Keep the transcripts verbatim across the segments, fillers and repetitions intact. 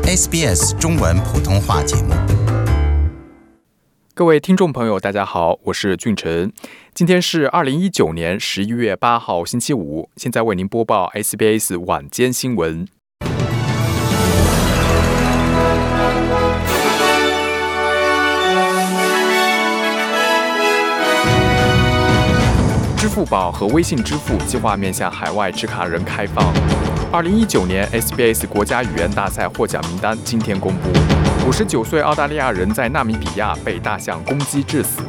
S B S 中文普通话节目。 各位听众朋友大家好，我是俊成。今天是二零一九年十一月八号星期五，现在为您播报 S B S 晚间新闻。支付宝和微信支付计划面向海外持卡人开放。二零一九年 S B S 国家语言大赛获奖名单今天公布。五十九岁澳大利亚人在纳米比亚被大象攻击致死。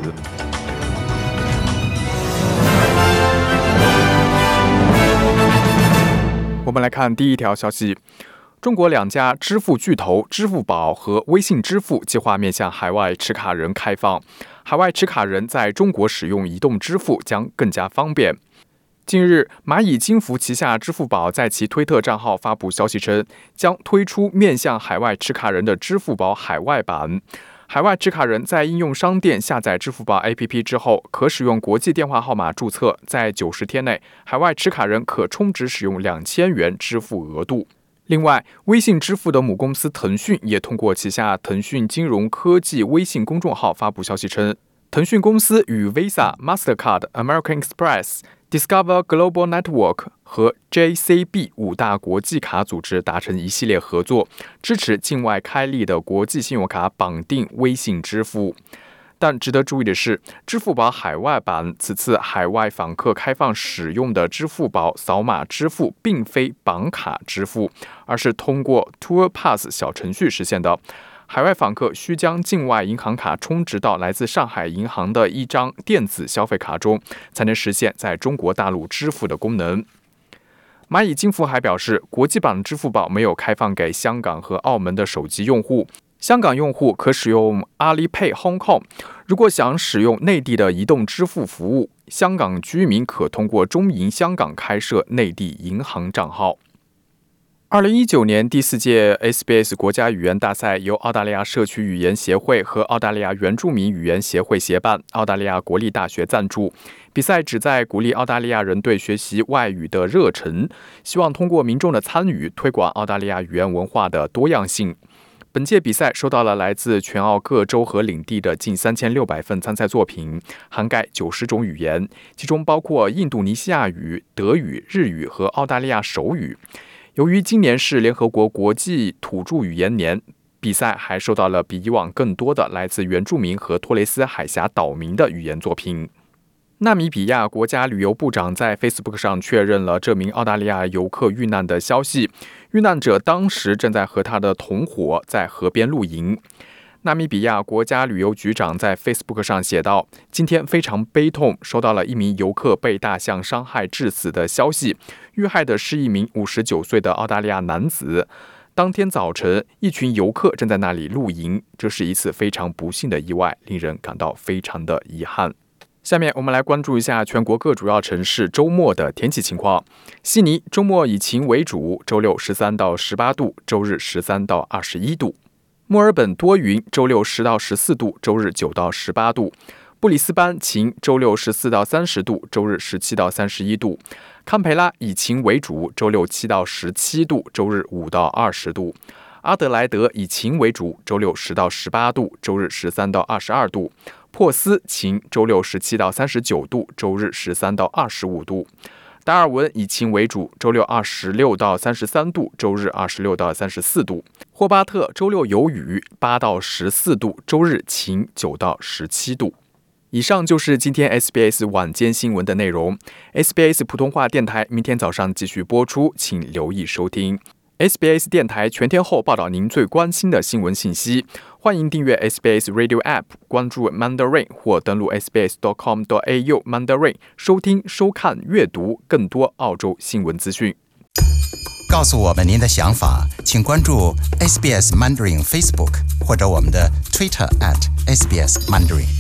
我们来看第一条消息。中国两家支付巨头支付宝和微信支付计划面向海外持卡人开放，海外持卡人在中国使用移动支付将更加方便。近日，蚂蚁金服旗下支付宝在其推特账号发布消息称，将推出面向海外持卡人的支付宝海外版。海外持卡人在应用商店下载支付宝 A P P 之后，可使用国际电话号码注册，在九十天内，海外持卡人可充值使用两千元支付额度。另外，微信支付的母公司腾讯也通过旗下腾讯金融科技微信公众号发布消息称，腾讯公司与 Visa、Mastercard、American Express、Discover Global Network 和 J C B 五大国际卡组织达成一系列合作，支持境外开立的国际信用卡绑定微信支付。但值得注意的是，支付宝海外版此次海外访客开放使用的支付宝扫码支付并非绑卡支付，而是通过 Tour Pass 小程序实现的。海外访客需将境外银行卡充值到来自上海银行的一张电子消费卡中，才能实现在中国大陆支付的功能。蚂蚁金服还表示，国际版支付宝没有开放给香港和澳门的手机用户，香港用户可使用 Alipay Hong Kong。如果想使用内地的移动支付服务，香港居民可通过中银香港开设内地银行账号。二零一九年第四届 S B S 国家语言大赛由澳大利亚社区语言协会和澳大利亚原住民语言协会协办，澳大利亚国立大学赞助。比赛旨在鼓励澳大利亚人对学习外语的热忱，希望通过民众的参与，推广澳大利亚语言文化的多样性。本届比赛收到了来自全澳各州和领地的近三千六百份参赛作品，涵盖九十种语言，其中包括印度尼西亚语、德语、日语和澳大利亚手语。由于今年是联合国国际土著语言年，比赛还收到了比以往更多的来自原住民和托雷斯海峡岛民的语言作品。纳米比亚国家旅游部长在 Facebook 上确认了这名澳大利亚游客遇难的消息，遇难者当时正在和他的同伙在河边露营。纳米比亚国家旅游局长在 Facebook 上写道，今天非常悲痛，收到了一名游客被大象伤害致死的消息，遇害的是一名五十九岁的澳大利亚男子。当天早晨，一群游客正在那里露营，这是一次非常不幸的意外，令人感到非常的遗憾。下面我们来关注一下全国各主要城市周末的天气情况。悉尼周末以晴为主，周六十三到十八度，周日十三到二十一度。墨尔本多云，周六十到十四度，周日九到十八度。布里斯班晴，周六十四到三十度，周日十七到三十一度。堪培拉以晴为主，周六七到十七度，周日五到二十度。阿德莱德以晴为主，周六十到十八度，周日十三到二十二度。珀斯晴，周六十七到三十九度，周日十三到二十五度。达尔文以晴为主，周六二十六到三十三度，周日二十六到三十四度。霍巴特周六有雨，八到十四度，周日晴，九到十七度。以上就是今天 S B S 晚间新闻的内容。S B S 普通话电台明天早上继续播出，请留意收听。S B S 电台全天候报道您最关心的新闻信息，欢迎订阅 S B S Radio App， 关注 Mandarin 或登录 s b s dot com dot a u Mandarin 收听、收看、阅读更多澳洲新闻资讯。 告诉我们您的想法，请关注 S B S Mandarin Facebook 或者我们的 Twitter at S B S Mandarin。